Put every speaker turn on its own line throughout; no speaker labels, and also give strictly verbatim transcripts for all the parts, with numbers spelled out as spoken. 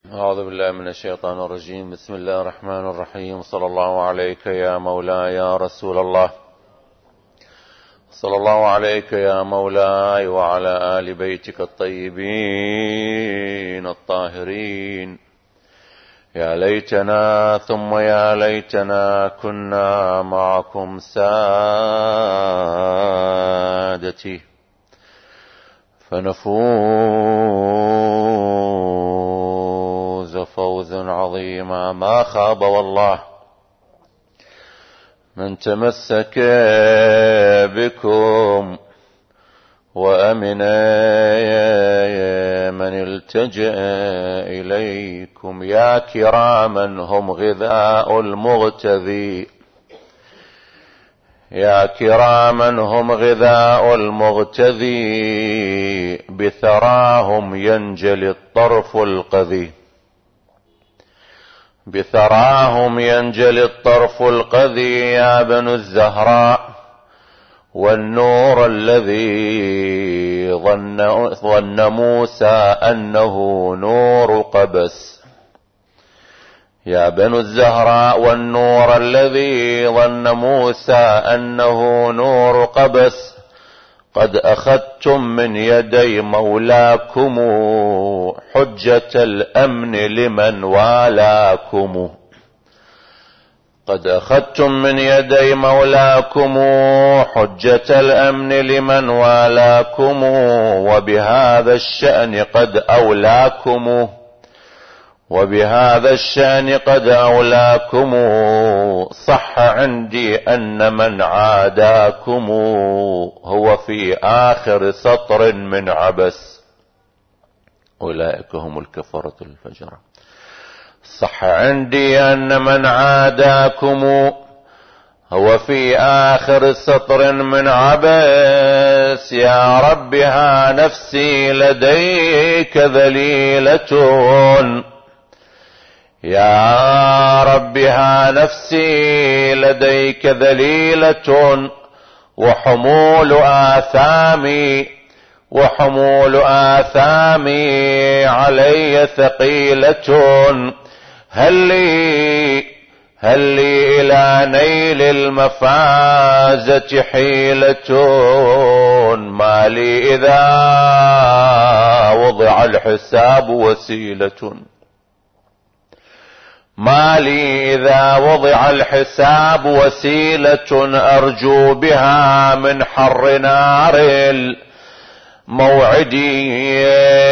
أعوذ بالله من الشيطان الرجيم. بسم الله الرحمن الرحيم. صلى الله عليك يا مولاي يا رسول الله، صلى الله عليك يا مولاي وعلى آل بيتك الطيبين الطاهرين. يا ليتنا ثم يا ليتنا كنا معكم سادتي فنفوز فوزا عظيما. ما خاب والله من تمسك بكم وأمن من التجأ إليكم. يا كراما هم غذاء المغتذي، يا كراما هم غذاء المغتذي، بثراهم ينجلي الطرف القذي، بثراهم ينجلي الطرف القذي. يا بنو الزهراء والنور الذي ظن, ظن موسى أنه نور قبس. يا بنو الزهراء والنور الذي ظن موسى أنه نور قبس، قد أخذتم من يدي مولاكم حجة الأمن لمن والاكم. قد أخذتم من يدي مولاكم حجة الأمن لمن والاكم، وبهذا الشأن قد أولاكم، وبهذا الشأن قد أولاكم. صح عندي أن من عاداكم هو في آخر سطر من عبس، أولئك هم الكفرة الفجرة. صح عندي أن من عاداكم هو في آخر سطر من عبس. يا رب ها نفسي لديك ذليلة، يا رب ها نفسي لديك ذليلة، وحمول آثامي وحمول آثامي علي ثقيلة. هل لي هل لي إلى نيل المفازة حيلة، ما لي إذا وضع الحساب وسيلة، ما لي إذا وضع الحساب وسيلة، أرجو بها من حر نار موعدي.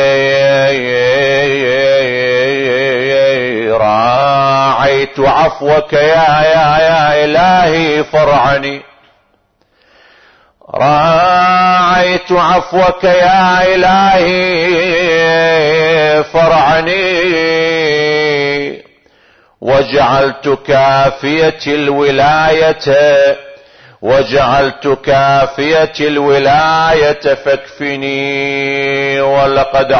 راعيت عفوك يا يا يا إلهي فارعني، راعيت عفوك يا إلهي فارعني، وجعلت كافية الولاية وجعلت كافية الولاية فاكفني. ولقد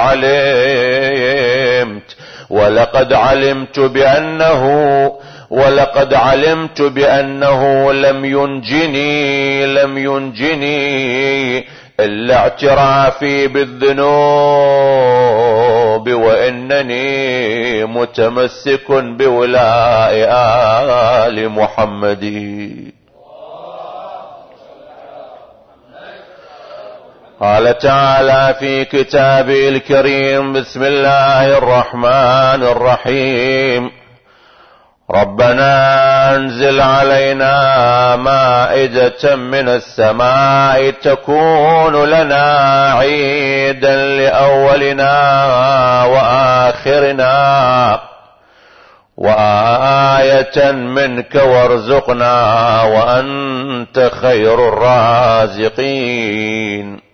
علمت ولقد علمت بأنه ولقد علمت بأنه لم ينجني لم ينجني إلا اعترافي بالذنوب، وإنني متمسك بولاء آل محمد. قال تعالى في كتابه الكريم: بسم الله الرحمن الرحيم. ربنا انزل علينا مائدة من السماء تكون لنا عيدا لأولنا وآخرنا وآية منك وارزقنا وأنت خير الرازقين.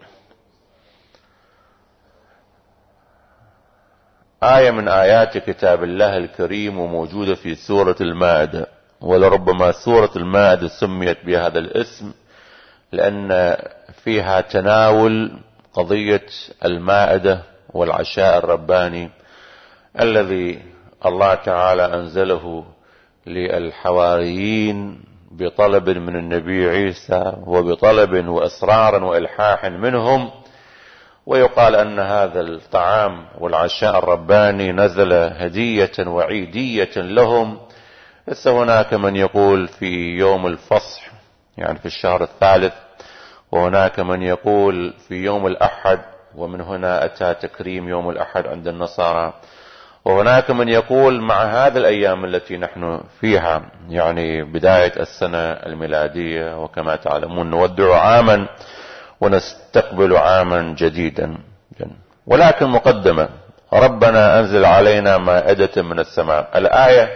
آية من آيات كتاب الله الكريم وموجودة في سورة المائدة، ولربما سورة المائدة سميت بهذا الاسم لأن فيها تناول قضية المائدة والعشاء الرباني الذي الله تعالى أنزله للحواريين بطلب من النبي عيسى وبطلب وإصرار وإلحاح منهم، ويقال أن هذا الطعام والعشاء الرباني نزل هدية وعيدية لهم. لسه هناك من يقول في يوم الفصح يعني في الشهر الثالث، وهناك من يقول في يوم الأحد، ومن هنا أتى تكريم يوم الأحد عند النصارى. وهناك من يقول مع هذه الأيام التي نحن فيها يعني بداية السنة الميلادية، وكما تعلمون نودع عاما ونستقبل عاما جديدا. ولكن مقدمة: ربنا أنزل علينا مائدة من السماء. الآية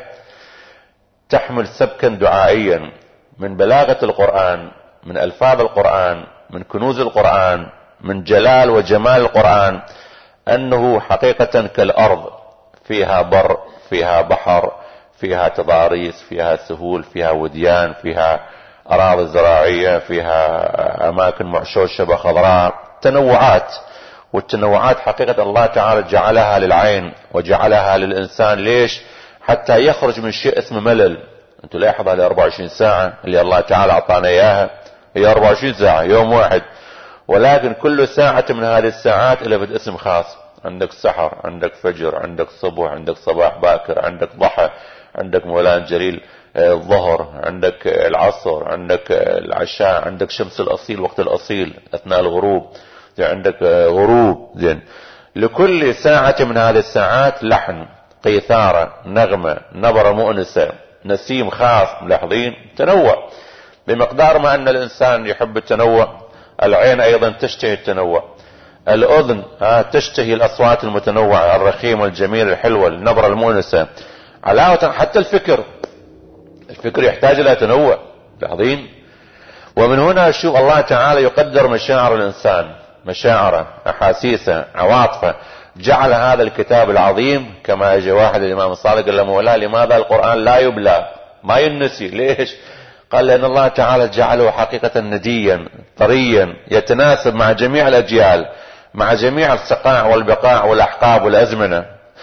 تحمل سبكا دعائيا من بلاغة القرآن، من ألفاظ القرآن، من كنوز القرآن، من جلال وجمال القرآن، أنه حقيقة كالأرض، فيها بر، فيها بحر، فيها تضاريس، فيها سهول، فيها وديان، فيها أراضي زراعية، فيها أماكن معشوشة خضراء، تنوعات. والتنوعات حقيقة الله تعالى جعلها للعين وجعلها للإنسان. ليش؟ حتى يخرج من شيء اسمه ملل. أنتوا لاحظوا هذه أربعة وعشرين ساعة اللي الله تعالى أعطانا إياها، هي أربعة وعشرين ساعة يوم واحد، ولكن كل ساعة من هذه الساعات إلى بد اسم خاص. عندك سحر، عندك فجر، عندك صبح، عندك صباح باكر، عندك ضحى، عندك مولان جليل الظهر، عندك العصر، عندك العشاء، عندك شمس الأصيل وقت الأصيل أثناء الغروب، عندك غروب. زين، لكل ساعة من هذه الساعات لحن، قيثارة، نغمة، نبرة مؤنسة، نسيم خاص. ملاحظين تنوع. بمقدار ما أن الإنسان يحب التنوع، العين أيضا تشتهي التنوع، الأذن تشتهي الأصوات المتنوعة الرخيمة الجميلة الحلوة النبرة المؤنسة. علاوة حتى الفكر، الفكر يحتاج إلى تنوع. لاحظين؟ ومن هنا شوف الله تعالى يقدر مشاعر الإنسان، مشاعره، أحاسيسه، عواطفه. جعل هذا الكتاب العظيم كما يجي واحد الإمام الصادق قال له: مولاه لماذا القرآن لا يبلى ما ينسي؟ ليش؟ قال: لأن الله تعالى جعله حقيقة نديا طريا يتناسب مع جميع الأجيال، مع جميع السقاع والبقاع والأحقاب والأزمنة.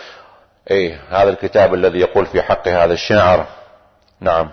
ايه هذا الكتاب الذي يقول في حق هذا الشاعر، نعم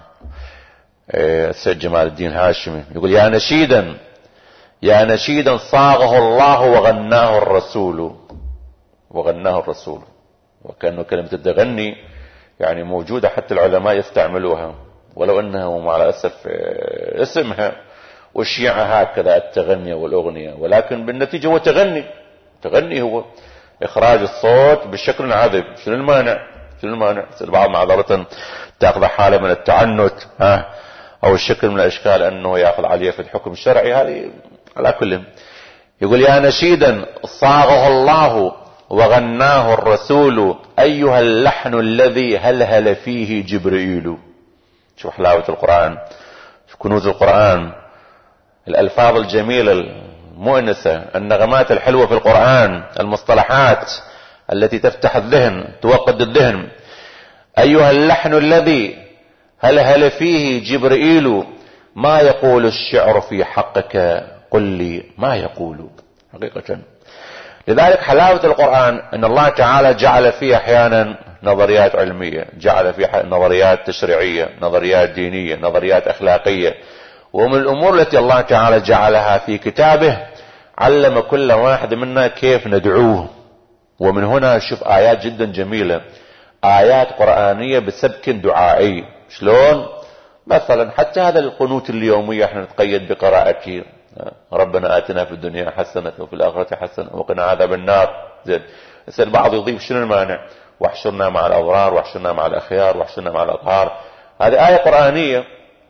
إيه السيد جمال الدين هاشمي يقول: يا نشيدا يا نشيدا صاغه الله وغناه الرسول. وغناه الرسول، وكأنه كلمة التغني يعني موجودة حتى العلماء يستعملوها، ولو انها مع الأسف اسمها والشيعة هكذا التغنية والأغنية، ولكن بالنتيجة هو تغني. تغني هو إخراج الصوت بشكل عذب. شنو المانع؟ شنو المانع؟ البعض معذرة تأخذ حالة من التعنت ها أو الشكل من الأشكال أنه يأخذ عليه في الحكم الشرعي. هذه على كل. يقول: يا نشيدا صاغه الله وغناه الرسول، أيها اللحن الذي هلهل فيه جبريل. شوف حلاوة القرآن، شوف كنوز القرآن، الألفاظ الجميلة المؤنسة، النغمات الحلوة في القرآن، المصطلحات التي تفتح الذهن توقد الذهن. أيها اللحن الذي هلهل فيه جبريل، ما يقول الشعر في حقك قل لي ما يقول. حقيقة لذلك حلاوة القرآن أن الله تعالى جعل فيه أحيانا نظريات علمية، جعل فيه نظريات تشريعية، نظريات دينية، نظريات أخلاقية. ومن الأمور التي الله تعالى جعلها في كتابه علم كل واحد منا كيف ندعوه. ومن هنا شوف آيات جدا جميلة، آيات قرآنية بسبك دعائي. شلون؟ مثلا حتى هذا القنوت اليومي احنا نتقيد بقراءته: ربنا آتنا في الدنيا حسنة وفي الآخرة حسنة وقنا عذاب النار. زين، البعض يضيف: شنو المانع؟ واحشرنا مع الأبرار واحشرنا مع الأخيار واحشرنا مع الأطهار. هذه آية قرآنية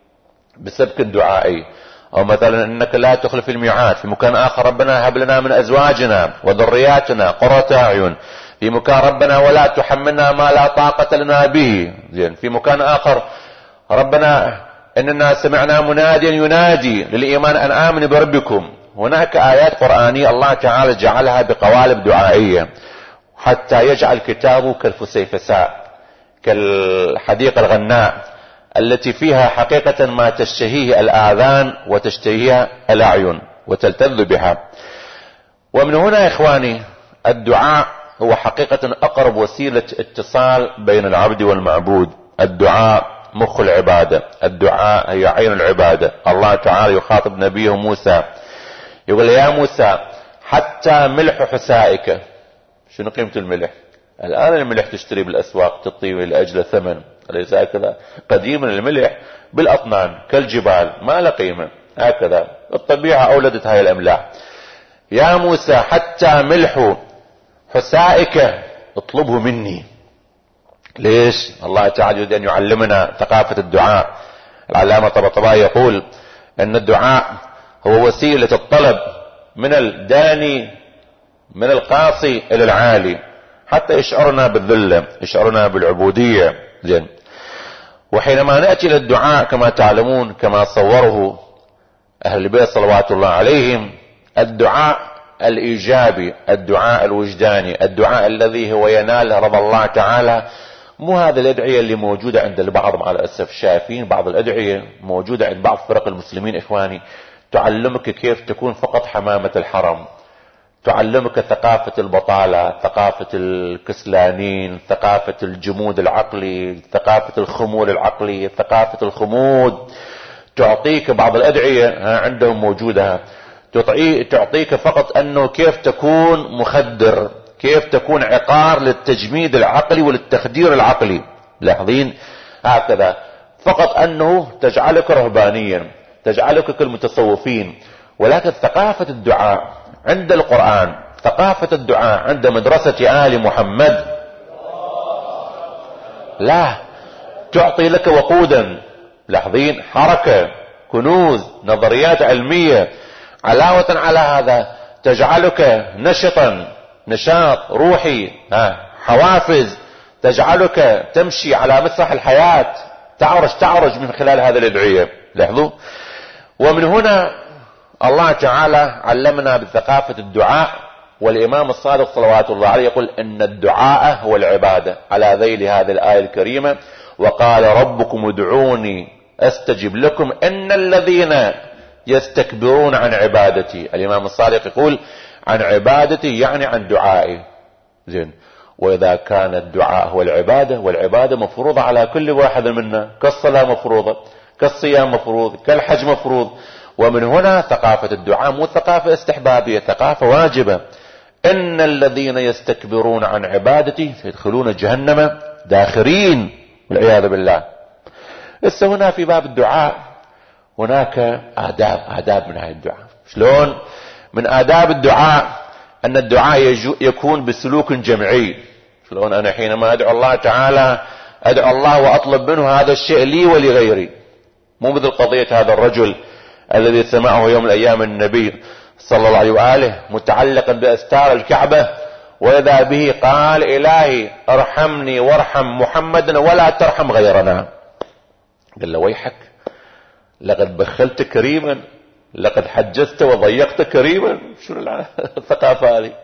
بسبك دعائي. أو مثلا إنك لا تخلف الميعاد. في مكان آخر: ربنا هب لنا من أزواجنا وذرياتنا قرة أعين. في مكان: ربنا ولا تحملنا ما لا طاقة لنا به. زين، في مكان آخر: ربنا إننا سمعنا مناديا ينادي للإيمان أن آمنوا بربكم. هناك آيات قرآنية الله تعالى جعلها بقوالب دعائية حتى يجعل كتابه كالفسيفساء، كالحديقة الغناء التي فيها حقيقة ما تشتهيه الآذان وتشتهيها الأعين وتلتذ بها. ومن هنا يا إخواني الدعاء هو حقيقة أقرب وسيلة اتصال بين العبد والمعبود. الدعاء مخ العبادة، الدعاء هي عين العبادة. الله تعالى يخاطب نبيه موسى يقول: يا موسى حتى ملح حسائك. شنو قيمة الملح؟ الآن الملح تشتري بالأسواق تعطيه لأجل ثمن، أليس هكذا؟ قديما الملح بالأطنان كالجبال ما له قيمة، هكذا الطبيعة أولدت هاي الأملاح. يا موسى حتى ملح حسائك اطلبه مني. ليش؟ الله تعالى يريد أن يعلمنا ثقافة الدعاء. العلامة الطباطبائي يقول أن الدعاء هو وسيلة الطلب من الداني من القاصي إلى العالي حتى يشعرنا بالذلة، يشعرنا بالعبودية. زين. وحينما نأتي للدعاء كما تعلمون كما صوره أهل البيت صلوات الله عليهم، الدعاء الإيجابي، الدعاء الوجداني، الدعاء الذي هو ينال رضا الله تعالى، مو هذا الأدعية اللي موجودة عند البعض مع الأسف. شايفين بعض الأدعية موجودة عند بعض فرق المسلمين إخواني تعلمك كيف تكون فقط حمامة الحرم، تعلمك ثقافة البطالة، ثقافة الكسلانين، ثقافة الجمود العقلي، ثقافة الخمول العقلي، ثقافة الخمود. تعطيك بعض الأدعية عندهم موجودة تعطيك فقط أنه كيف تكون مخدر، كيف تكون عقار للتجميد العقلي وللتخدير العقلي. لاحظين هكذا فقط أنه تجعلك رهبانيا، تجعلك كالمتصوفين. ولكن ثقافة الدعاء عند القرآن، ثقافة الدعاء عند مدرسة آل محمد لا تعطي لك وقودا. لاحظين حركة، كنوز، نظريات علمية. علاوة على هذا تجعلك نشطا، نشاط روحي، حوافز، تجعلك تمشي على مسرح الحياة، تعرج تعرج من خلال هذه الأدعية. لاحظوا. ومن هنا الله تعالى علمنا بثقافة الدعاء. والإمام الصادق صلوات الله عليه يقول إن الدعاء هو العبادة على ذيل هذه الآية الكريمة: وقال ربكم ادعوني أستجب لكم إن الذين يستكبرون عن عبادتي. الإمام الصادق يقول عن عبادتي يعني عن دعائي. زين. وإذا كان الدعاء هو العبادة، والعبادة مفروضة على كل واحد منا، كالصلاة مفروضة، كالصيام مفروض، كالحج مفروض. ومن هنا ثقافة الدعاء مو ثقافة استحبابية، ثقافة واجبة. إن الذين يستكبرون عن عبادتي سيدخلون جهنم داخرين والعياذ بالله. لسه هنا في باب الدعاء هناك آداب، آداب من هذه الدعاء. شلون؟ من آداب الدعاء أن الدعاء يكون بسلوك جمعي. شلون؟ أنا حينما أدعو الله تعالى أدعو الله وأطلب منه هذا الشيء لي ولغيري، مو مثل قضية هذا الرجل الذي سمعه يوم الأيام النبي صلى الله عليه وآله متعلقا بأستار الكعبة، وإذا به قال إلهي ارحمني وارحم محمدا ولا ترحم غيرنا. قال له ويحك، لقد بخلت كريما، لقد حجزت وضيقت كريما. شنو الثقافة هذه؟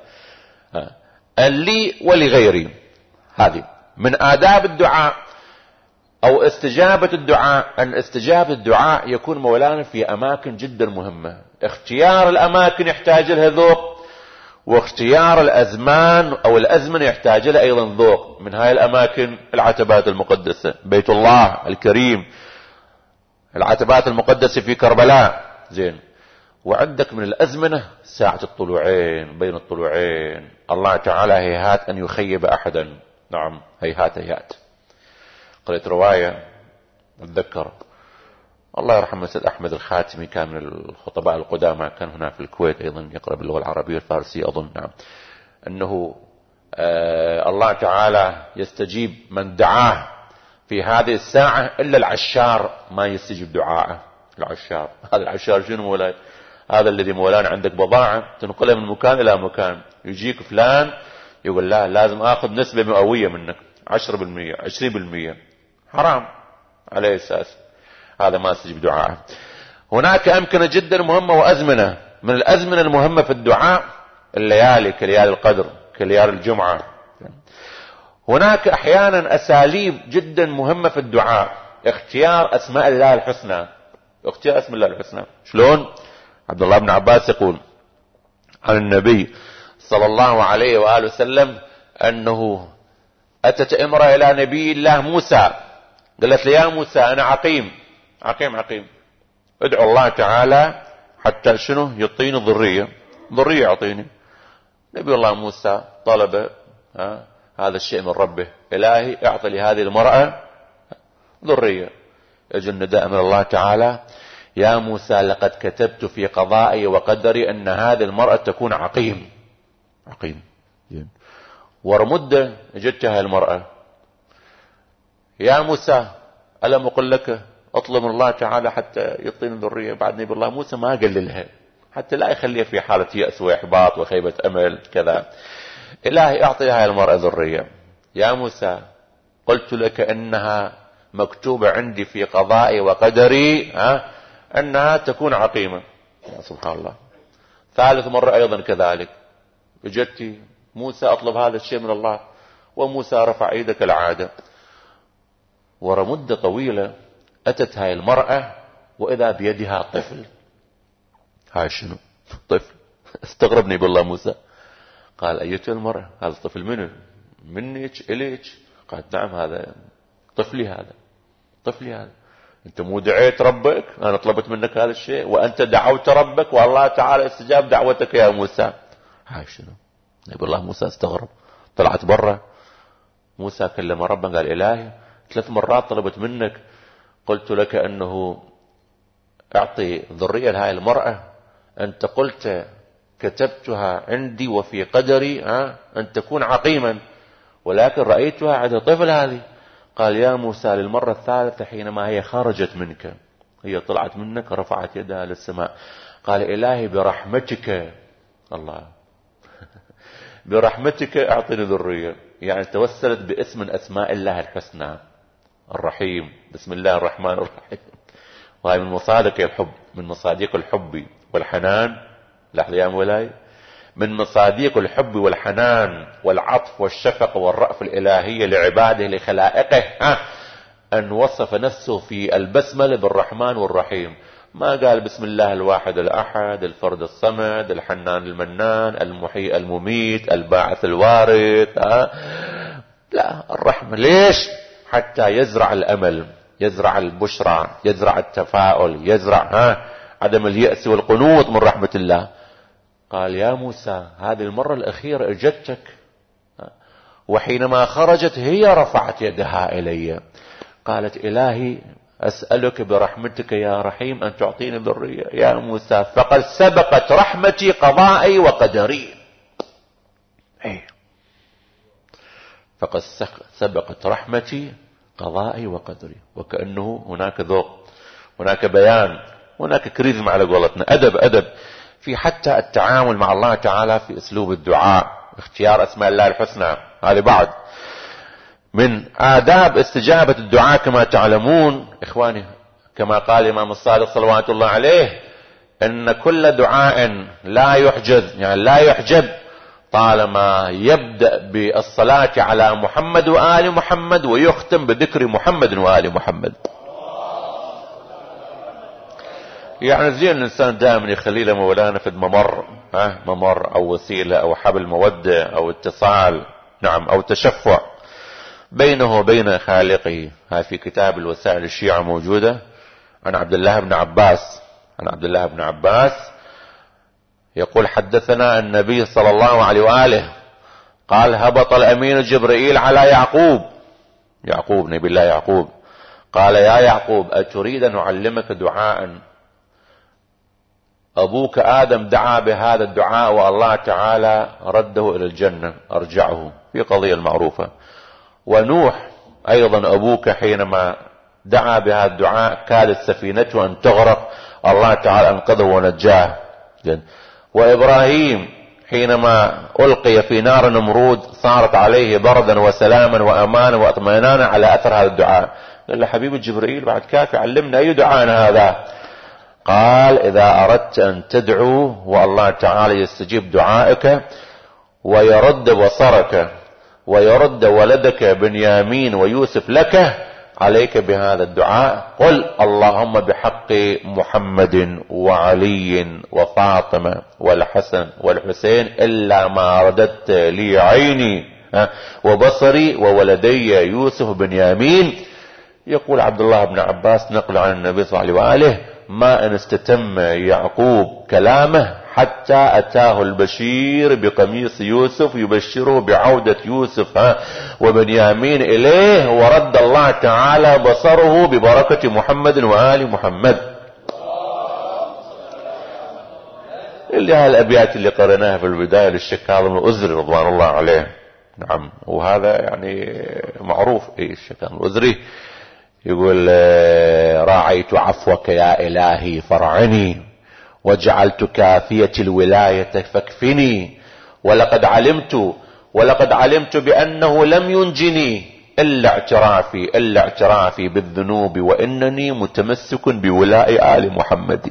لي ولغيري. هذه من آداب الدعاء أو استجابة الدعاء. أن استجابة الدعاء يكون مولانا في أماكن جدا مهمة. اختيار الأماكن يحتاج لها ذوق، واختيار الأزمان أو الأزمنة يحتاج لها أيضا ذوق. من هاي الأماكن العتبات المقدسة، بيت الله الكريم، العتبات المقدسة في كربلاء. زين. وعندك من الأزمنة ساعة الطلوعين، بين الطلوعين الله تعالى هيهات أن يخيب أحدا. نعم هيهات هيهات. قرأت رواية أتذكر الله يرحمه سيد أحمد الخاتمي، كان من الخطباء القدامى، كان هنا في الكويت أيضا يقرأ باللغة العربية والفارسية أظن. نعم. أنه آه الله تعالى يستجيب من دعاه في هذه الساعة إلا العشار ما يستجيب دعاءه. العشار، هذا العشار شنو مولاي؟ هذا الذي مولانا عندك بضاعة تنقلها من مكان إلى مكان، يجيك فلان يقول لا لازم أخذ نسبة مئوية منك، عشرة بالمية، عشرين بالمية، حرام على أساس هذا ما يستجيب دعاءه. هناك أمكنة جدا مهمة وأزمنة. من الأزمنة المهمة في الدعاء الليالي كليالي القدر، كليالي الجمعة. هناك أحيانا أساليب جدا مهمة في الدعاء. اختيار أسماء الله الحسنى، اختيار اسم الله الحسنى. شلون؟ عبد الله بن عباس يقول عن النبي صلى الله عليه وآله وسلم أنه أتت امرأة إلى نبي الله موسى، قالت له يا موسى أنا عقيم عقيم عقيم ادعو الله تعالى حتى شنو يعطيني ذرية، ذرية يعطيني. نبي الله موسى طلب ها هذا الشيء من ربه: إلهي اعطي لهذه المرأة ذرية. يجي النداء من الله تعالى: يا موسى لقد كتبت في قضائي وقدري أن هذه المرأة تكون عقيم. عقيم. ورمدة جتها المرأة: يا موسى ألم أقل لك اطلب من الله تعالى حتى يعطيني ذرية؟ بعد نبي الله موسى ما قال لها حتى لا يخليها في حالة يأس وإحباط وخيبة أمل كذا. إلهي اعطي هاي المرأة ذرية. يا موسى قلت لك أنها مكتوبة عندي في قضائي وقدري ها أنها تكون عقيمة. سبحان الله. ثالث مرة أيضا كذلك اجتي: موسى أطلب هذا الشيء من الله. وموسى رفع ايده كالعادة. ورا مدة طويلة أتت هاي المرأة وإذا بيدها طفل. هاي شنو؟ طفل. استغربني بالله موسى. قال: أيتها المرأة هذا الطفل منه؟ منك إليك؟ قالت: نعم هذا طفلي، هذا طفلي هذا. أنت مو دعيت ربك؟ أنا طلبت منك هذا الشيء وأنت دعوت ربك والله تعالى استجاب دعوتك يا موسى. هاي شنو؟ نبي الله موسى استغرب. طلعت برا. موسى كلم ربه قال: إلهي ثلاث مرات طلبت منك، قلت لك أنه أعطي ذرية لهذه المرأة، أنت قلت كتبتها عندي وفي قدري أن تكون عقيما، ولكن رأيتها عند طفل هذه. قال: يا موسى للمرة الثالثة حينما هي خرجت منك، هي طلعت منك رفعت يدها للسماء، قال: إلهي برحمتك، الله برحمتك أعطني ذرية. يعني توسلت باسم من أسماء الله الحسنى الرحيم، بسم الله الرحمن الرحيم. وهي من مصادق الحب، من مصادق الحب والحنان. لحظة يا مولاي، من مصادق الحب والحنان والعطف والشفقة والرأف الإلهية لعباده لخلائقه أن وصف نفسه في البسملة بالرحمن والرحيم. ما قال بسم الله الواحد الأحد الفرد الصمد الحنان المنان المحيي المميت الباعث الوارث. لا، الرحمة. ليش؟ حتى يزرع الأمل، يزرع البشرى، يزرع التفاؤل، يزرع ها عدم اليأس والقنوط من رحمة الله. قال: يا موسى هذه المرة الأخيرة اجتك، وحينما خرجت هي رفعت يدها إلي. قالت: إلهي أسألك برحمتك يا رحيم أن تعطيني ذرية. يا موسى فقد سبقت رحمتي قضائي وقدري. أي فقد سبقت رحمتي قضائي وقدري. وكأنه هناك ذوق، هناك بيان، هناك كريزم على قولتنا، أدب أدب في حتى التعامل مع الله تعالى في أسلوب الدعاء، اختيار أسماء الله الحسنى. هذه بعد من آداب استجابة الدعاء. كما تعلمون إخواني، كما قال الإمام الصادق صلوات الله عليه، إن كل دعاء لا يحجز، يعني لا يحجب، طالما يبدأ بالصلاة على محمد وآل محمد ويختم بذكر محمد وآل محمد. يعني زين الإنسان دائما يخلي له مولانا في ممر، ها ممر أو وسيلة أو حبل مودة أو اتصال، نعم، أو تشفع بينه وبين خالقه. هاي في كتاب الوسائل الشيعة موجودة عن عبد الله بن عباس. عن عبد الله بن عباس يقول: حدثنا النبي صلى الله عليه وآله قال: هبط الأمين جبرائيل على يعقوب، يعقوب نبي الله يعقوب، قال: يا يعقوب أتريد أن أعلمك دعاء أبوك آدم دعا بهذا الدعاء والله تعالى رده إلى الجنة، أرجعه، في قضية المعروفة. ونوح أيضا أبوك حينما دعا بهذا الدعاء كادت سفينته أن تغرق، الله تعالى أنقذه ونجاه. وإبراهيم حينما ألقي في نار نمرود صارت عليه بردا وسلاما وأمانا واطمئنانا على أثر هذا الدعاء. قال له: حبيبي جبريل بعد كافي، علمنا أي دعاء هذا. قال: إذا أردت أن تدعو والله تعالى يستجيب دعائك ويرد بصرك ويرد ولدك بنيامين ويوسف لك، عليك بهذا الدعاء: قل اللهم بحق محمد وعلي وفاطمة والحسن والحسين إلا ما رددت لي عيني وبصري وولدي يوسف بنيامين. يقول عبد الله بن عباس نقل عن النبي صلى الله عليه وآله: ما ان استتم يعقوب كلامه حتى أتاه البشير بقميص يوسف يبشره بعودة يوسف ها وبنيامين إليه، ورد الله تعالى بصره ببركة محمد وآل محمد. اللي هالأبيات اللي قرأناها في البداية للشيخ كاظم الأزري رضوان الله عليه. نعم، وهذا يعني معروف. ايه الشيخ كاظم الأزري يقول راعيت عفوك يا إلهي فرعني، وجعلت كافية الولاية فاكفني، ولقد علمت ولقد علمت بأنه لم ينجني إلا اعترافي إلا اعترافي بالذنوب، وإنني متمسك بولاء آل محمد.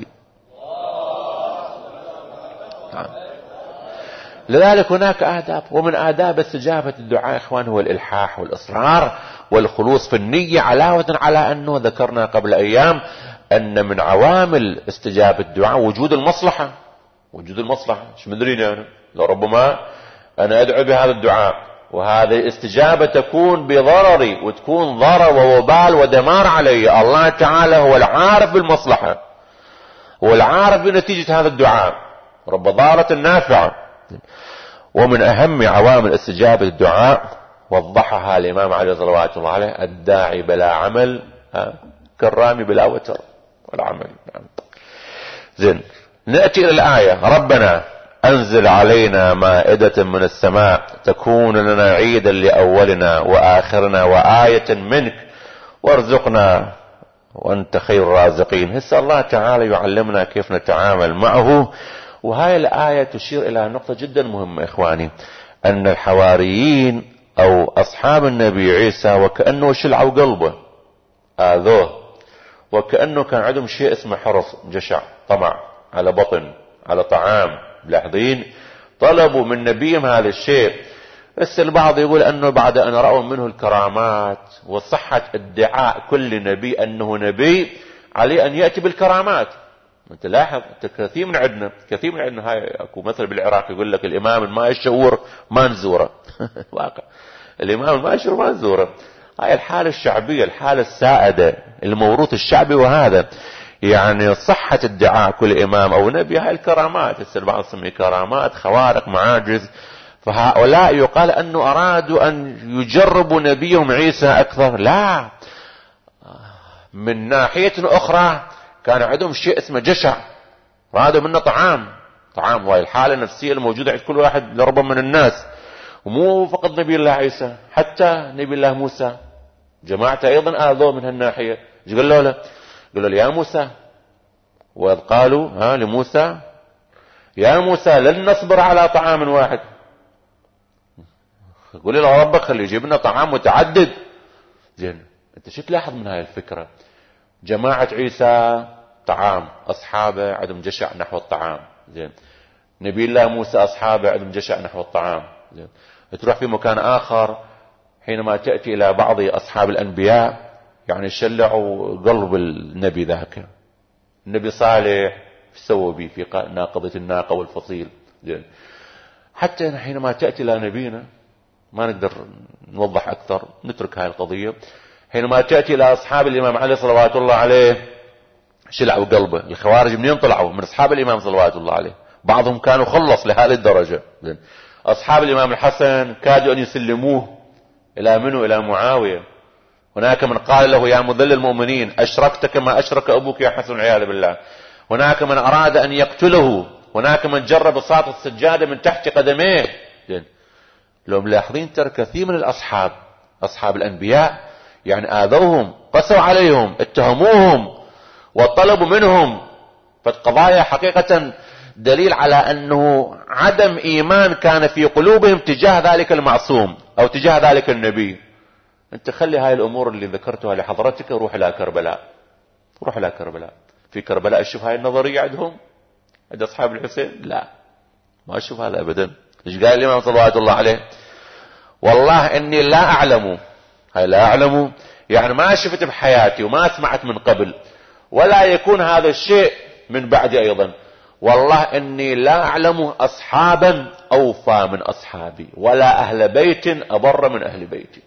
لذلك هناك آداب، ومن آداب استجابة الدعاء إخوان هو الإلحاح والإصرار والخلوص في النية، علاوة على أنه ذكرنا قبل أيام أن من عوامل استجابة الدعاء وجود المصلحة. وجود المصلحة مش مدرين يعني لو ربما أنا أدعو بهذا الدعاء وهذه الاستجابة تكون بضرري وتكون ضرر ووبال ودمار علي، الله تعالى هو العارف بالمصلحة، هو العارف بنتيجة هذا الدعاء، رب ضارة نافعة. ومن أهم عوامل استجابة الدعاء وضحها الإمام علي صلوات الله عليه: الداعي بلا عمل كالرامي بلا وتر والعمل. زين، نأتي إلى الآية: ربنا أنزل علينا مائدة من السماء تكون لنا عيدا لأولنا وآخرنا وآية منك وارزقنا وأنت خير الرازقين. هسه الله تعالى يعلمنا كيف نتعامل معه. وهاي الآية تشير إلى نقطة جدا مهمة إخواني، أن الحواريين أو أصحاب النبي عيسى وكأنه شلعوا قلبه، آذوه، وكأنه كان عندهم شيء اسمه حرص، جشع، طمع على بطن، على طعام. لاحظين؟ طلبوا من نبيهم هذا الشيء. بس البعض يقول أنه بعد أن رأوا منه الكرامات وصحة ادعاء كل نبي أنه نبي عليه أن يأتي بالكرامات. انت لاحظ كثير من عندنا كثير من عندنا هاي اكو مثل بالعراق يقول لك الامام الما يشور ما نزوره. واقع الامام الما يشور ما نزوره. هاي الحالة الشعبية، الحالة السائدة، الموروث الشعبي. وهذا يعني صحة ادعاء كل امام او نبي هاي الكرامات. هسه البعض يسمي كرامات، خوارق، معاجز. فهؤلاء يقال انه ارادوا ان يجربوا نبيهم عيسى اكثر. لا، من ناحية اخرى كان عندهم شيء اسمه جشع، رادوا منه طعام طعام وهي الحالة النفسية الموجودة عند كل واحد لربما من الناس. ومو فقط نبي الله عيسى، حتى نبي الله موسى جماعته ايضا آذوه من هالناحية. ايش قالوا له؟ قالوا له: يا موسى، وإذ قالوا ها لموسى: يا موسى لن نصبر على طعام واحد. قول له ربك خلي يجيب لنا طعام متعدد. زين، انت شو تلاحظ من هاي الفكرة؟ جماعة عيسى طعام، أصحابه عندهم جشع نحو الطعام. زين، نبي الله موسى أصحابه عندهم جشع نحو الطعام. زين، تروح في مكان آخر حينما تأتي إلى بعض أصحاب الأنبياء يعني شلعوا قلب النبي ذاك. النبي صالح سووا به في ناقضة الناقة والفصيل. زين، حتى حينما تأتي إلى نبينا ما نقدر نوضح أكثر، نترك هاي القضية. حينما تأتي إلى أصحاب الإمام علي صلوات الله عليه شلعوا قلبه. الخوارج منين طلعوا؟ من أصحاب الإمام صلوات الله عليه، بعضهم كانوا خلص لهذه الدرجة. أصحاب الإمام الحسن كادوا أن يسلموه إلى منه؟ إلى معاوية. هناك من قال له: يا مذل المؤمنين أشركت كما أشرك أبوك يا حسن والعياذ بالله. هناك من أراد أن يقتله. هناك من جرب ساط السجادة من تحت قدميه. لو ملاحظين ترى كثير من الأصحاب أصحاب الأنبياء يعني آذوهم، قسوا عليهم، اتهموهم وطلبوا منهم. فالقضايا حقيقة دليل على أنه عدم إيمان كان في قلوبهم تجاه ذلك المعصوم أو تجاه ذلك النبي. أنت خلي هاي الأمور اللي ذكرتها لحضرتك روح إلى كربلاء. روح إلى كربلاء. في كربلاء أشوف هاي النظرية عندهم عند أصحاب الحسين؟ لا، ما أشوف هذا أبدا. إيش قال الإمام صلوات الله عليه؟ والله إني لا أعلم، هاي لا أعلم يعني ما شفت بحياتي وما سمعت من قبل، ولا يكون هذا الشيء من بعدي أيضا. والله إني لا أعلم أصحابا أوفى من أصحابي، ولا أهل بيت أبر من أهل بيتي.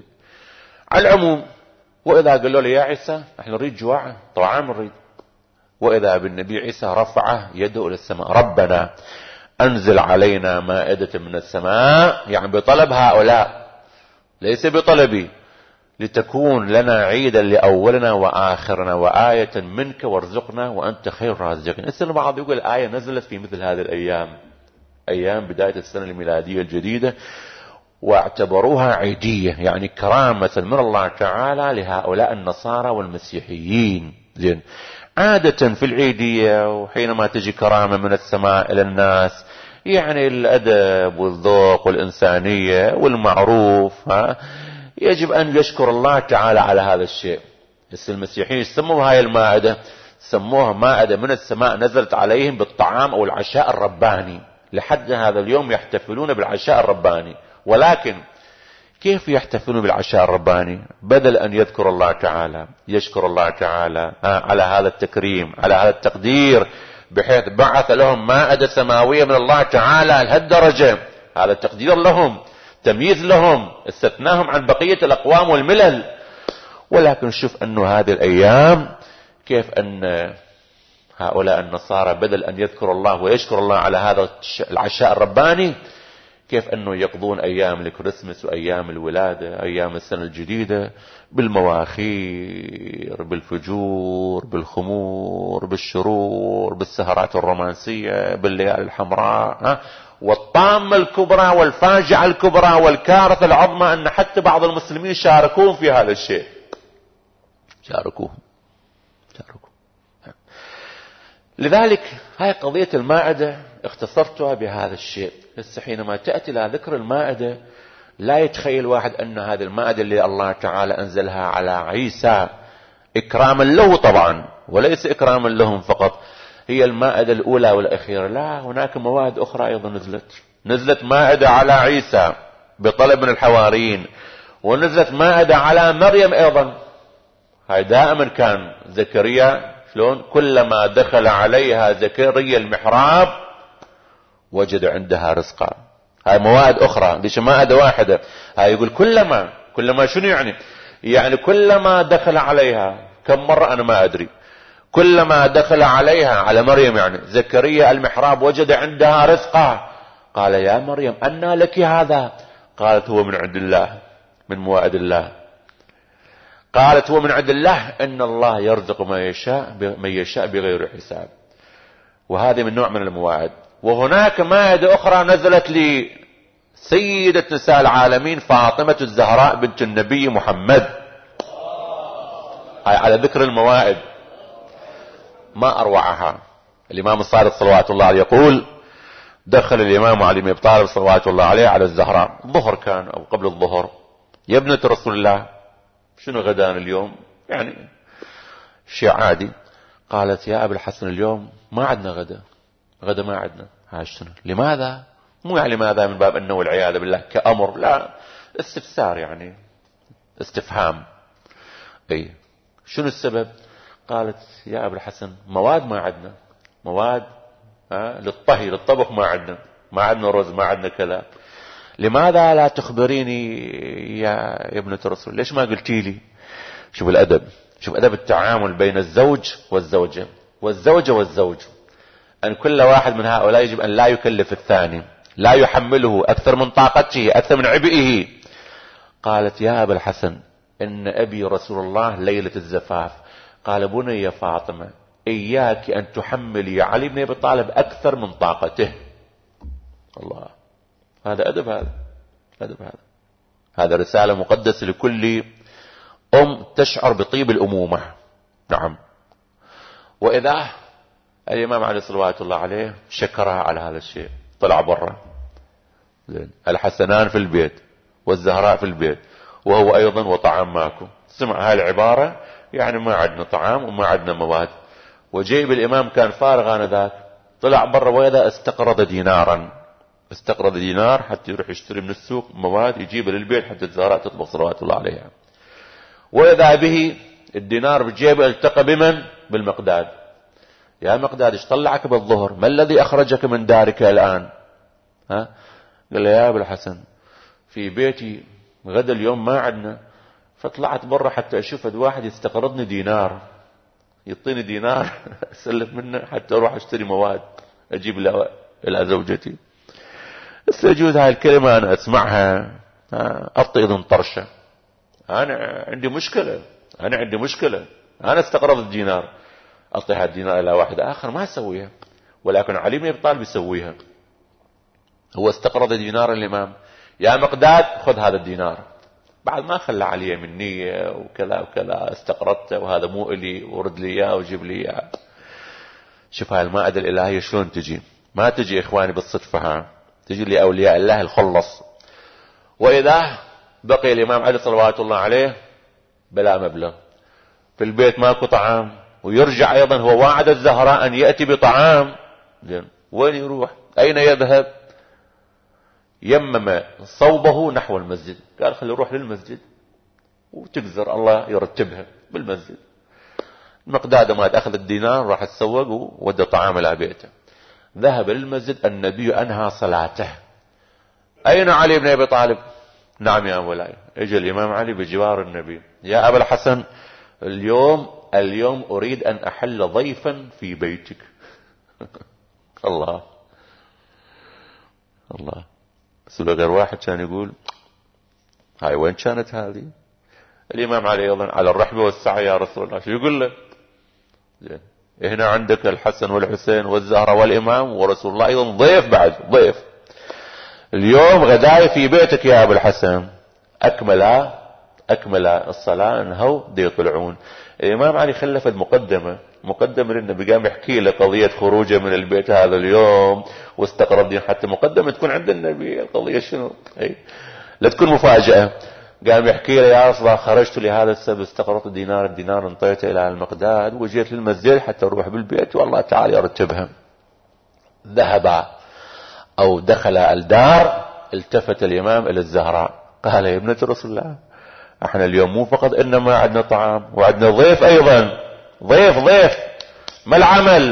على العموم، وإذا قالوا لي يا عيسى نحن نريد جواعة طعام، نريد وإذا بالنبي عيسى رفعه يده إلى السماء: ربنا أنزل علينا مائدة من السماء، يعني بطلب هؤلاء ليس بطلبي، لتكون لنا عيدا لأولنا وآخرنا وآية منك وارزقنا وأنت خير الرازقين. اسأل البعض يقول الآية نزلت في مثل هذه الأيام، أيام بداية السنة الميلادية الجديدة، واعتبروها عيدية، يعني كرامة من الله تعالى لهؤلاء النصارى والمسيحيين. زين، عادة في العيدية وحينما تجي كرامة من السماء إلى الناس، يعني الأدب والذوق والإنسانية والمعروف، ها، يجب أن يشكر الله تعالى على هذا الشيء. بس المسيحيين سموا هاي المائدة، سموها مائدة من السماء نزلت عليهم بالطعام أو العشاء الرباني. لحد هذا اليوم يحتفلون بالعشاء الرباني، ولكن كيف يحتفلون بالعشاء الرباني؟ بدل أن يذكر الله تعالى يشكر الله تعالى على هذا التكريم، على هذا التقدير، بحيث بعث لهم مائدة سماوية من الله تعالى لهالدرجة. هذا التقدير لهم، تمييز لهم، استثناهم عن بقية الأقوام والملل. ولكن شوف أنه هذه الأيام كيف أن هؤلاء النصارى بدل أن يذكر الله ويشكر الله على هذا العشاء الرباني، كيف أنه يقضون أيام الكريسماس وأيام الولادة، أيام السنة الجديدة، بالمواخير، بالفجور، بالخمور، بالشرور، بالسهرات الرومانسية، بالليالي الحمراء، ها؟ والطامة الكبرى والفاجعة الكبرى والكارثة العظمى أن حتى بعض المسلمين شاركون في هذا الشيء، شاركوهم شاركوهم. لذلك هاي قضية المائدة اختصرتها بهذا الشيء. بس حينما تأتي إلى ذكر المائدة لا يتخيل واحد أن هذه المائدة اللي الله تعالى أنزلها على عيسى إكراما له طبعا، وليس إكراما لهم فقط، هي المائدة الأولى والأخيرة. لا، هناك مواد أخرى أيضا نزلت. نزلت مائدة على عيسى بطلب من الحواريين، ونزلت مائدة على مريم أيضا. هاي دائما كان زكريا شلون كلما دخل عليها زكريا المحراب وجد عندها رزقا. هاي مواد أخرى، ليش مائدة واحدة؟ هاي يقول كلما كلما شنو يعني؟ يعني كلما دخل عليها، كم مرة أنا ما أدري، كلما دخل عليها على مريم يعني زكريا المحراب وجد عندها رزقا. قال يا مريم أنى لك هذا؟ قالت هو من عند الله، من موائد الله. قالت هو من عند الله، إن الله يرزق ما يشاء من يشاء بغير حساب. وهذه من نوع من الموائد. وهناك مائدة أخرى نزلت لسيدة نساء العالمين فاطمة الزهراء بنت النبي محمد. هاي على ذكر الموائد ما أروعها. الإمام الصادق صلوات الله عليه يقول: دخل الإمام علي بن أبي طالب صلوات الله عليه على الزهراء، الظهر كان أو قبل الظهر: يا ابنة رسول الله شنو غدان اليوم؟ يعني شيء عادي. قالت: يا أبي الحسن اليوم ما عندنا غدا، غدا ما عندنا. ها شنو؟ لماذا؟ مو يعني لماذا من باب أنه والعياذ بالله كأمر، لا، استفسار يعني استفهام. أي شنو السبب؟ قالت: يا أبي الحسن مواد ما عندنا، مواد ها للطهي للطبخ ما عندنا، ما عندنا رز، ما عندنا كذا. لماذا لا تخبريني يا ابنة الرسول؟ ليش ما قلتي لي؟ شوف الأدب، شوف أدب التعامل بين الزوج والزوجة والزوجة والزوج، أن كل واحد من هؤلاء يجب أن لا يكلف الثاني، لا يحمله أكثر من طاقته، أكثر من عبئه. قالت: يا أبا الحسن إن أبي رسول الله ليلة الزفاف قال: بني يا فاطمة إياك أن تحملي علي بن أبي طالب أكثر من طاقته. الله، هذا أدب، هذا أدب، هذا هذا رسالة مقدسة لكل أم تشعر بطيب الأمومة. نعم. وإذا الإمام علي صلوات الله عليه شكرها على هذا الشيء، طلع برا، الحسنان في البيت والزهراء في البيت وهو أيضا وطعام معكم. سمع هاي العبارة، يعني ما عندنا طعام وما عندنا مواد. وجيب الإمام كان فارغ آنذاك، طلع برا وإذا استقرض دينارا، استقرض دينار حتى يروح يشتري من السوق مواد يجيبه للبيت حتى الزهراء تطبخ صلوات الله عليها. وإذا به الدينار بجيبه التقى بمن؟ بالمقداد. يا مقداد ايش طلعك بالظهر؟ ما الذي أخرجك من دارك الآن؟ ها؟ قال له: يا أبو الحسن في بيتي غدا اليوم ما عندنا، فطلعت برا حتى أشوف واحد يستقرضني دينار يعطيني دينار أسلف منه حتى أروح أشتري مواد أجيب له إلى زوجتي. بس يجوز هاي الكلمة أنا أسمعها أعطي إذن طرشة. أنا عندي مشكلة أنا عندي مشكلة أنا استقرضت الدينار أعطي هذا الدينار إلى واحد آخر ما أسويها، ولكن علي بن أبي طالب يسويها. هو استقرض دينار الإمام، يا مقداد خذ هذا الدينار، بعد ما خلى عليه من نية وكذا وكذا، استقرضته وهذا مو إلي ورد لي إياه وجيب لي إياه. شوف هاي المائدة الإلهية شلون تجي، ما تجي إخواني بالصدفة، ها تجي لأولياء الله الخلص. وإذا بقي الإمام علي صلوات الله عليه بلا مبلغ، في البيت ماكو طعام، ويرجع أيضا هو واعد الزهراء أن يأتي بطعام. زين وين يروح؟ أين يذهب؟ يمم صوبه نحو المسجد، قال خلي يروح للمسجد وتقذر الله يرتبها بالمسجد. المقداد ما أخذ الدينار راح تسوق وودى طعام إلى بيته. ذهب للمسجد، النبي أنهى صلاته. أين علي بن أبي طالب؟ نعم يا مولاي. اجى الإمام علي بجوار النبي، يا أبا الحسن اليوم اليوم أريد أن أحل ضيفا في بيتك. الله الله. بس لو غير واحد كان يقول هاي وين كانت هذه؟ الإمام علي أيضا على الرحمة والسعي يا رسول الله، شو يقول له؟ زين هنا عندك الحسن والحسين والزهرة والإمام ورسول الله أيضا ضيف، بعد ضيف اليوم غداي في بيتك يا أبو الحسن. أكمل أكمل الصلاة انهوا دي يطلعون. الإمام علي خلف المقدمة مقدمة للنبي، قام يحكي له قضية خروجه من البيت هذا اليوم واستقرب دين، حتى مقدمة تكون عند النبي القضية شنو، أي لا تكون مفاجأة. قام يحكي له يا رسول الله خرجت لهذا السبب، استقرضت دينار، الدينار انطيته إلى المقداد وجيت للمسجد حتى أروح بالبيت والله تعالى يرتبها. ذهب أو دخل الدار، التفت الإمام إلى الزهراء قال يا ابنة رسول الله احنا اليوم مو فقط انما عندنا طعام وعندنا ضيف ايضا، ضيف ضيف ما العمل؟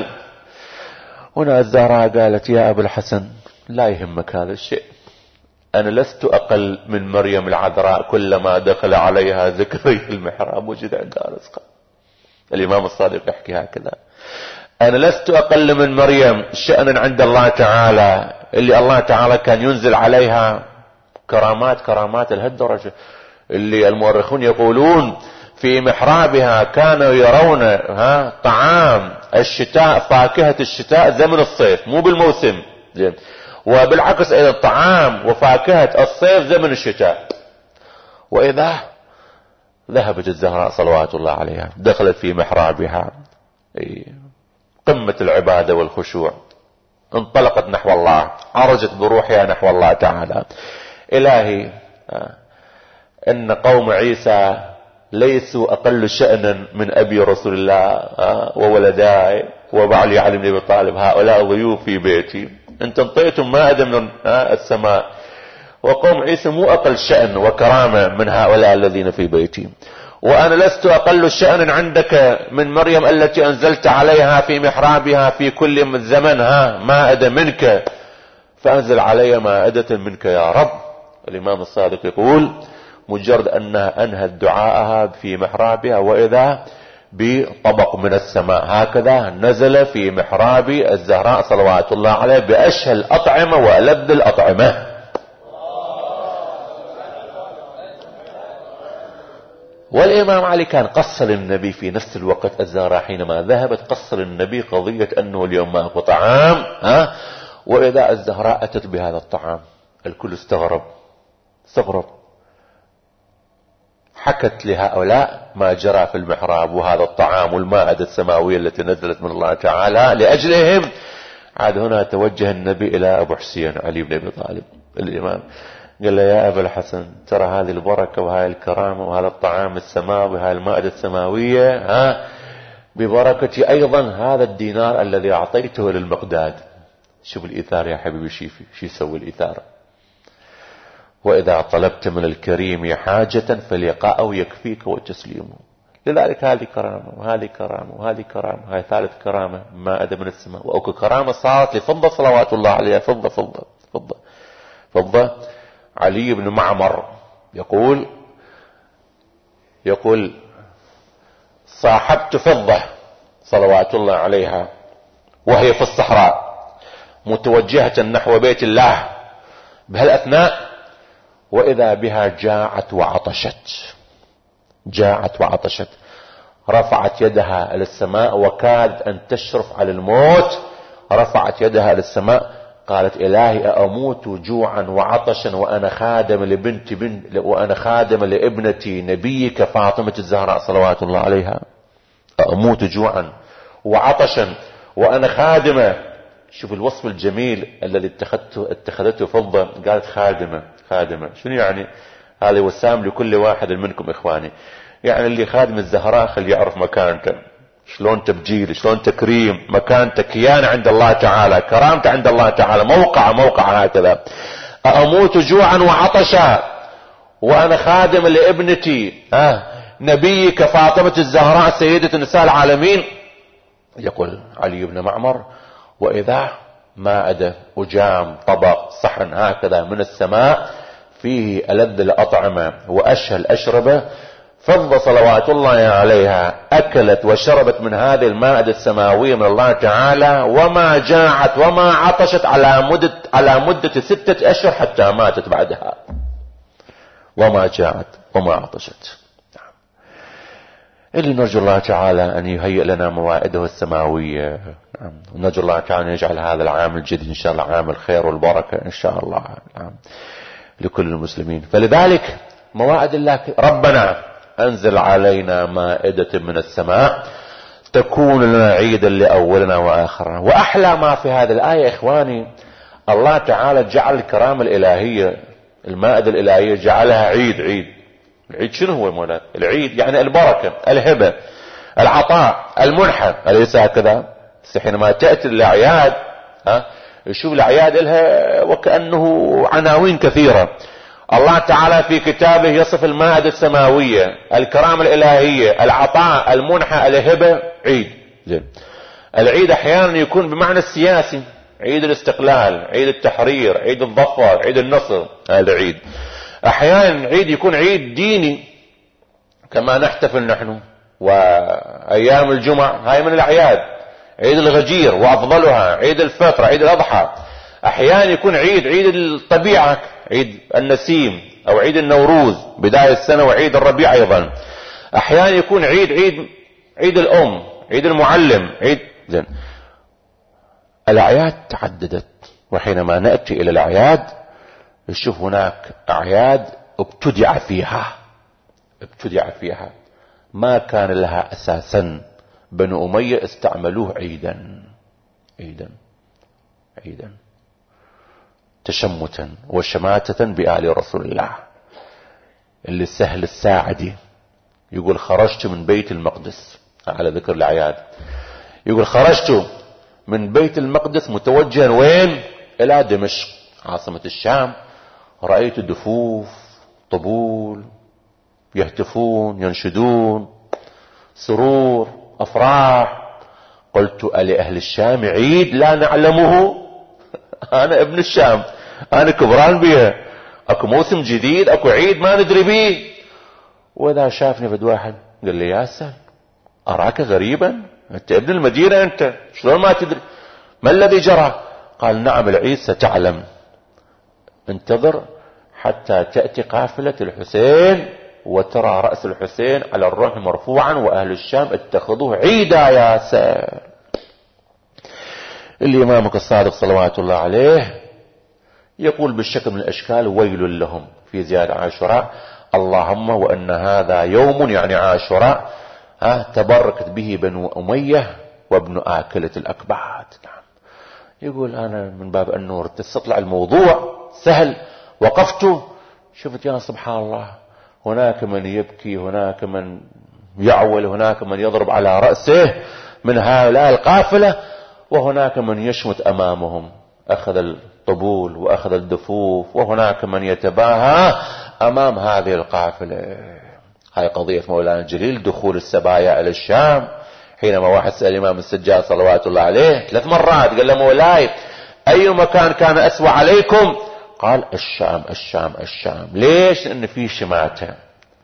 هنا الزهراء قالت يا ابو الحسن لا يهمك هذا الشيء، انا لست اقل من مريم العذراء كلما دخل عليها ذكري المحراب وجد عندها رزقا. الامام الصادق يحكي هكذا، انا لست اقل من مريم شأنا عند الله تعالى، اللي الله تعالى كان ينزل عليها كرامات كرامات لهالدرجة، اللي المؤرخون يقولون في محرابها كانوا يرون ها طعام الشتاء، فاكهة الشتاء زمن الصيف مو بالموسم، زين، وبالعكس ايضا طعام وفاكهة الصيف زمن الشتاء. واذا ذهبت الزهراء صلوات الله عليها دخلت في محرابها قمة العبادة والخشوع، انطلقت نحو الله، عرجت بروحها نحو الله تعالى. الهي ان قوم عيسى ليسوا اقل شأنا من ابي رسول الله وولداي وبعلي علي بن ابي طالب، هؤلاء ضيوف في بيتي، انت انطيتم مائدة من السماء، وقوم عيسى مو اقل شأن وكرامة من هؤلاء الذين في بيتي، وانا لست اقل شأنا عندك من مريم التي انزلت عليها في محرابها في كل زمن ها مائدة منك، فانزل علي مائدة منك يا رب. الامام الصادق يقول مجرد انها انهت دعاءها في محرابها واذا بطبق من السماء هكذا نزل في محراب الزهراء صلوات الله عليه باشهى الاطعمة والذ الاطعمة. والامام علي كان قص للنبي في نفس الوقت، الزهراء حينما ذهبت قص للنبي قضية انه اليوم ماكو طعام، ها واذا الزهراء اتت بهذا الطعام، الكل استغرب استغرب، حكت لهؤلاء ما جرى في المحراب وهذا الطعام والمائدة السماوية التي نزلت من الله تعالى لأجلهم. عاد هنا توجه النبي إلى أبو حسين علي بن أبي طالب الإمام، قال له يا أبا الحسن ترى هذه البركة وهذه الكرامة وهذا الطعام السماوي وهذه المائدة السماوية ها ببركة أيضا هذا الدينار الذي أعطيته للمقداد. شوف الإثار يا حبيبي، شيفي شو يسوي الإثار؟ وإذا طلبت من الكريم حاجة فليقاءه يكفيك وتسليمه. لذلك هذه كرامة وهذه كرامة وهذه كرامة، هاي ثالث كرامة مائدة من السماء. وأكو كرامة صارت لفضة صلوات الله عليها، فضة فضة فضة فضة. علي بن معمر يقول يقول صاحبت فضة صلوات الله عليها وهي في الصحراء متوجهة نحو بيت الله بهالأثناء، وإذا بها جاعت وعطشت، جاعت وعطشت، رفعت يدها للسماء وكاد أن تشرف على الموت، رفعت يدها للسماء قالت إلهي أموت جوعا وعطشا وأنا خادم لبنت بنت وأنا خادم لابنتي نبيك فاطمة الزهراء صلوات الله عليها، أموت جوعا وعطشا وأنا خادمة. شوف الوصف الجميل الذي اتخذته اتخذته فضة، قالت خادمة. خادمة شنو يعني؟ هذا وسام لكل واحد منكم إخواني، يعني اللي خادم الزهراء خلي يعرف مكانته، شلون تبجيل، شلون تكريم، مكانته كيانة عند الله تعالى، كرامته عند الله تعالى، موقع موقع هكذا. أموت جوعا وعطشا وأنا خادم لابنتي آه نبيك فاطمة الزهراء سيدة نساء العالمين. يقول علي بن معمر وإذا مائدة وجام طبق صحن هكذا من السماء فيه ألذ الأطعمة وأشهى الأشربة، فضة صلوات الله عليها أكلت وشربت من هذه المائدة السماوية من الله تعالى وما جاعت وما عطشت على مدة على مدة ستة أشهر حتى ماتت بعدها، وما جاعت وما عطشت. اللي نرجو الله تعالى أن يهيئ لنا موائده السماوية، ونرجو الله تعالى أن يجعل هذا العام الجديد إن شاء الله عام الخير والبركة إن شاء الله لكل المسلمين. فلذلك موائد الله، ربنا أنزل علينا مائدة من السماء تكون لنا عيدا لأولنا وآخرنا. وأحلى ما في هذه الآية إخواني، الله تعالى جعل الكرامة الإلهية، المائدة الإلهية جعلها عيد. عيد العيد شنو هو مولانا؟ العيد يعني البركة، الهبة، العطاء، المنحة، أليس هكذا؟ حينما تأتي الأعياد ها يشوف الأعياد لها وكأنه عناوين كثيرة. الله تعالى في كتابه يصف المائدة السماوية، الكرامة الإلهية، العطاء، المنحة، الهبة، عيد. زين. العيد أحيانا يكون بمعنى السياسي، عيد الاستقلال، عيد التحرير، عيد الظفر، عيد النصر، هذا عيد. أحيانا عيد يكون عيد ديني كما نحتفل نحن، وأيام الجمعة هاي من الأعياد، عيد الغجير وأفضلها عيد الفطر، عيد الأضحى. أحيانا يكون عيد عيد الطبيعة، عيد النسيم أو عيد النوروز بداية السنة، وعيد الربيع أيضا. أحيانا يكون عيد عيد عيد الأم، عيد المعلم، عيد. زين. الأعياد تعددت، وحينما نأتي إلى الأعياد نشوف هناك أعياد ابتدع فيها ابتدع فيها ما كان لها أساسا، بنو أمية استعملوه عيدا عيدا عيدا تشمتا وشماتة بآل رسول الله. اللي سهل الساعدي يقول خرجت من بيت المقدس، على ذكر الأعياد، يقول خرجت من بيت المقدس متوجها وين؟ إلى دمشق عاصمة الشام، رأيت دفوف، طبول، يهتفون، ينشدون، سرور، أفراح. قلت ألي أهل الشام عيد لا نعلمه؟ أنا ابن الشام، أنا كبران بها، أكو موسم جديد، أكو عيد ما ندري به. وإذا شافني فد واحد قال لي ياسر أراك غريبا، أنت ابن المدينة، أنت شلون ما تدري؟ ما الذي جرى؟ قال نعم العيد ستعلم، انتظر حتى تأتي قافلة الحسين وترى رأس الحسين على الرمح مرفوعا، وأهل الشام اتخذوه عيدا ياسر. اللي إمامك الصادق صلوات الله عليه يقول بالشكل من الأشكال ويل لهم في زيادة عاشوراء، اللهم وأن هذا يوم يعني عاشوراء ها تبركت به بنو أمية وابن آكلة الأكباد. نعم. يقول أنا من باب النور تستطلع الموضوع سهل، وقفت شفت يا سبحان الله، هناك من يبكي، هناك من يعول، هناك من يضرب على رأسه من هؤلاء القافلة، وهناك من يشمت أمامهم، أخذ الطبول وأخذ الدفوف، وهناك من يتباهى أمام هذه القافلة. هاي قضية مولانا الجليل دخول السبايا إلى الشام. حينما واحد سأل الإمام السجاد صلوات الله عليه ثلاث مرات قال له مولاي أي مكان كان أسوأ عليكم؟ قال الشام الشام الشام. ليش؟ لأن في شماتة،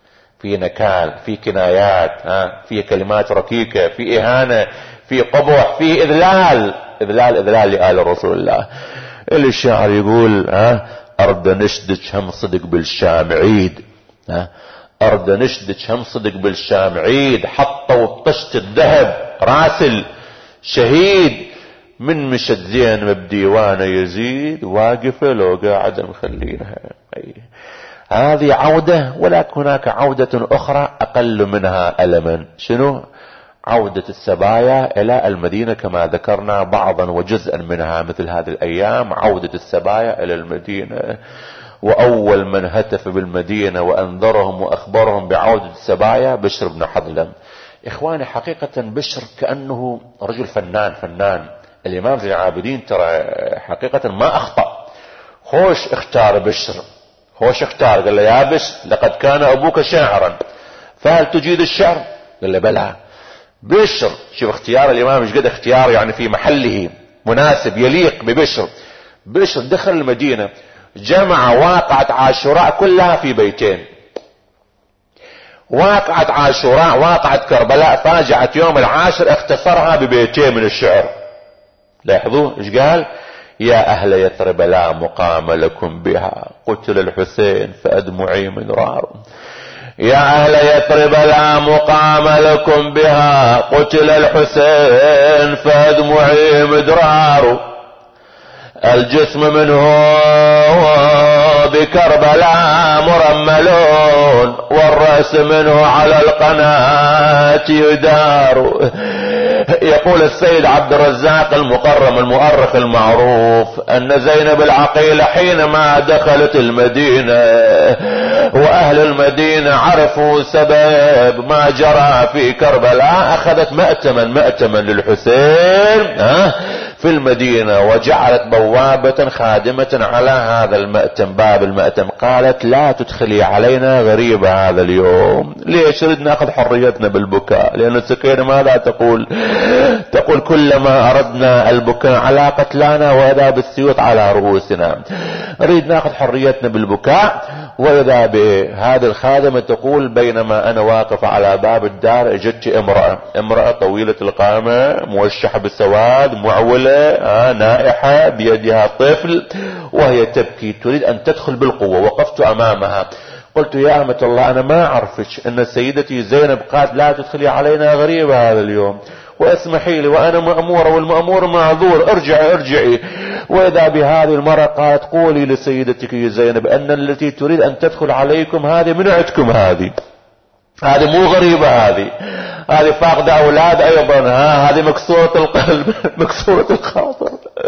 في نكال، في كنايات، ها في كلمات ركيكة، في إهانة، في قبح، في إذلال إذلال إذلال لآل رسول الله. اللي الشاعر يقول ها أرد نشدك هم صدق بالشام عيد، ها أرد نشدك هم صدق بالشام عيد، حطوا بطشت الذهب راسل شهيد، من مشت زين بديوانه يزيد، واقفة لو قاعد مخلينها. هذه عودة، ولكن هناك عودة أخرى أقل منها ألما. شنو؟ عودة السبايا إلى المدينة كما ذكرنا بعضا وجزءا منها مثل هذه الأيام، عودة السبايا إلى المدينة. وأول من هتف بالمدينة وأنذرهم وأخبرهم بعودة السبايا بشر بن حضلم. إخواني حقيقة بشر كأنه رجل فنان فنان. الإمام زين العابدين ترى حقيقة ما أخطأ. خوش اختار بشر، خوش اختار، قال له يا بشر لقد كان أبوك شاعرا فهل تجيد الشعر؟ قال له بلى. بشر شوف اختيار الإمام ايش قد اختيار، يعني في محله مناسب يليق ببشر. بشر دخل المدينة جمع واقعة عاشوراء كلها في بيتين. واقعة عاشوراء، واقعة كربلاء، فاجعة يوم العاشر اختصرها ببيتين من الشعر. لاحظوا ايش قال؟ يا أهل يثرب لا مقام لكم بها، قتل الحسين فأدمعي مدرار. يا أهل يثرب لا مقام لكم بها، قتل الحسين فأدمعي مدرار. الجسم منه بكربلاء مرملون، والرأس منه على القناة يدار. يقول السيد عبد الرزاق المقرم المؤرخ المعروف أن زينب العقيلة حينما دخلت المدينة وأهل المدينة عرفوا سبب ما جرى في كربلاء، أخذت مأتما مأتما للحسين في المدينة، وجعلت بوابة خادمة على هذا المأتم، باب المأتم. قالت لا تدخلي علينا غريبة هذا اليوم. ليش؟ نريد ناخذ حريتنا بالبكاء. لأن السكينة ماذا تقول؟ تقول كلما أردنا البكاء على قتلانا وإذا بالسيوط على رؤوسنا. نريد ناخذ حريتنا بالبكاء. وإذا بهذه الخادمة تقول بينما أنا واقف على باب الدار اجت امرأة امرأة طويلة القامة موشحة بالسواد معولة آه نائحة بيدها طفل وهي تبكي تريد أن تدخل بالقوة. وقفت أمامها قلت يا أمة الله أنا ما أعرفك أن سيدتي زينب قالت لا تدخلي علينا غريبة هذا اليوم، واسمحي لي وأنا مأمورة والمأمور معذور، ارجعي ارجعي. وإذا بهذه المرة قالت قولي لسيدتك يا زينب أن التي تريد أن تدخل عليكم هذه من عندكم، هذه هذه مو غريبة، هذه هذه فاقدة أولاد أيضا، ها هذه مكسورة القلب مكسورة الخاطر.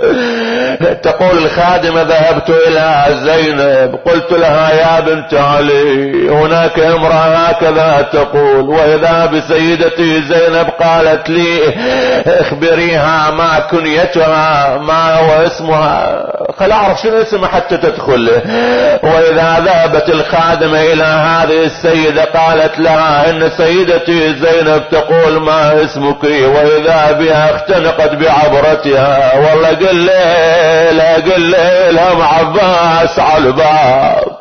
تقول الخادمة ذهبت إلى زينب قلت لها يا بنت علي هناك امرأة هكذا تقول، وإذا بسيدتي زينب قالت لي اخبريها ما كنيتها ما هو اسمها، خل أعرف شنو اسمها حتى تدخل. وإذا ذهبت الخادمة إلى هذه السيدة قالت لها إن سيدتي زينب تقول ما اسمك، وإذا بها اختنقت بعبرتها والله قل ليلة قل ليلة مع عباس على الباب.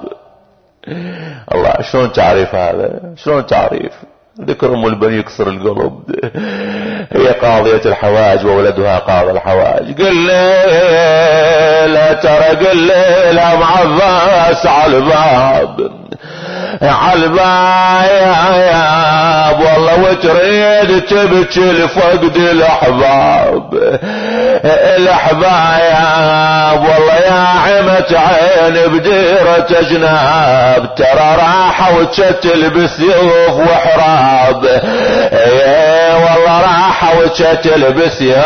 الله شلون تعرف هذا؟ شلون تعرف؟ ذكر ام البني يكسر القلب. هي قاضية الحوائج وولدها قاضي الحوائج. قل ليلة ترى قل ليلة مع عباس على الباب على الباب والله وتريد تبكي لفقد الاحباب الاحباب والله يا عمة عين بديرة جناب ترى راحة وتشتل بسيوف وحراب. ايه والله راحة وتشتل بسيوف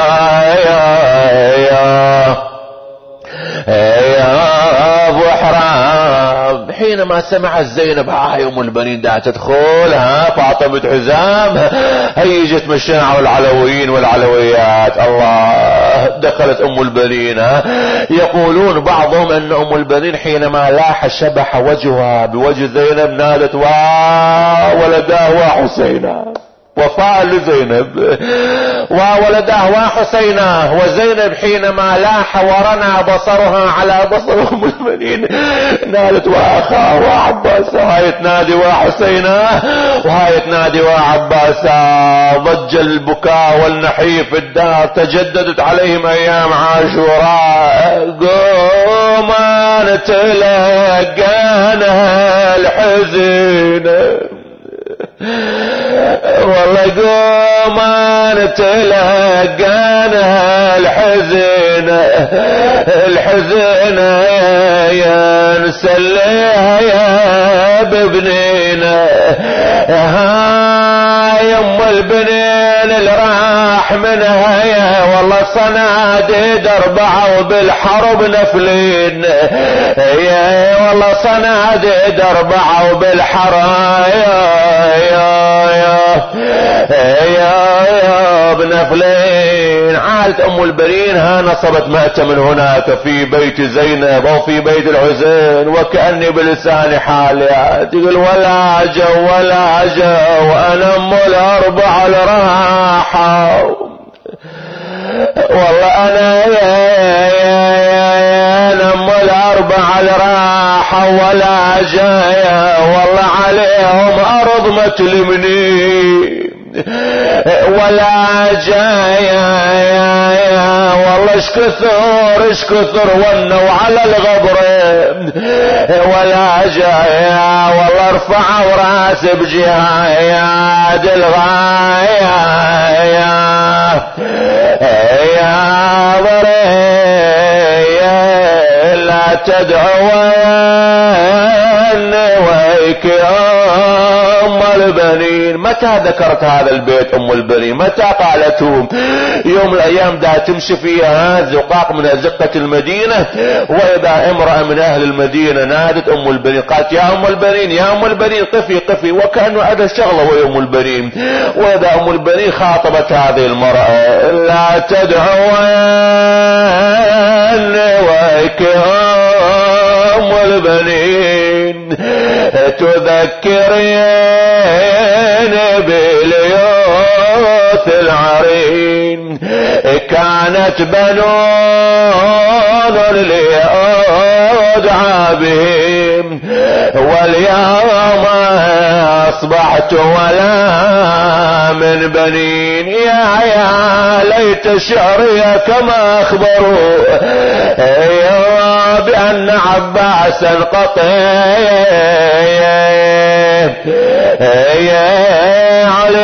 وحراب. حينما سمعت زينب هاي ام البنين دا تدخل ها فاطمة حزام هيجت مشاعر العلويين والعلويات. الله دخلت ام البنين. يقولون بعضهم ان ام البنين حينما لاح شبح وجهها بوجه زينب نادت وا ولداه حسينا وفاء لزينب. وولداه وحسيناه، وزينب حينما لاح ورنا بصرها على بصر ام المؤمنين نادت واخاه وعباسا، هاي تنادي وحسيناه وهاي تنادي وعباسا. ضج البكاء والنحيف الدار، تجددت عليهم ايام عاشوراء. قوما نتلقانا الحزن، والله قوما نتلقانا الحزن، الحزن يا نسليها يا ببنينا. هاي ام البنين اللي راح منها يا والله صناديد اربعة وبالحرب نفلين، يا والله صناديد اربعة وبالحرب يا يا يا يا بنفلين. عالت ام البنين ها نصبت مأتم هناك في بيت زينب او في بيت الحسين، وكأني بلسان حالها تقول ولا جو ولا جو وانا ام الاربعة الراحة، والله انا يا يا انا ام الاربعة الراحة ولا جاية، والله عليهم ارض ما تلمني ولا جاية يا يا والله اش كثر اش كثر ونوا على الغبر ولا جاية، والله ارفع وراس بجهاد الغاية يا يا ضرية لا تدعون ويك ام البنين. متى ذكرت هذا البيت ام البنين؟ متى قالته؟ يوم الايام دا تمشي فيها زقاق من ازقة المدينة، واذا امرأة من اهل المدينة نادت ام البنين، قالت يا ام البنين يا ام البنين قفي قفي، وكأنه هذا الشغلة وهي ام البنين. واذا ام البنين خاطبت هذه المرأة لا تدعون ويك ام البنين تذكرين باليوث العرين، كانت بنون لأدعى بهم، واليوم اصبحت ولا من بنين. يا يا ليت شعري كما اخبروا بأن عباسا قطيع على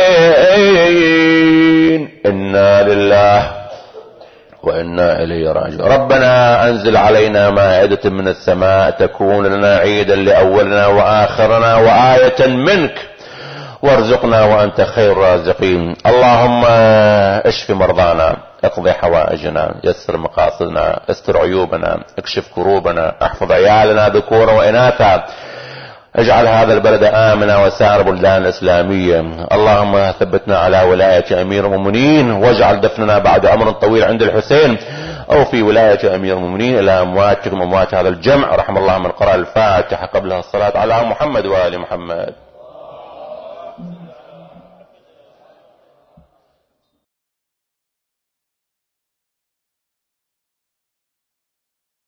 اليمين. إنا لله وإنا إليه راجعون. ربنا أنزل علينا مائدة من السماء تكون لنا عيدا لأولنا وآخرنا وآية منك، وارزقنا وأنت خير الرازقين. اللهم اشف مرضانا، اقضي حوائجنا، يسر مقاصدنا، استر عيوبنا، اكشف كروبنا، احفظ عيالنا ذكورا وإناثا، اجعل هذا البلد آمنا وسائر بلدان الإسلامية. اللهم ثبتنا على ولاية أمير المؤمنين، واجعل دفننا بعد عمر طويل عند الحسين أو في ولاية أمير المؤمنين إلى أمواتكم أموات هذا الجمع. رحم الله من قرأ الفاتحة قبلها الصلاة على محمد وآل محمد.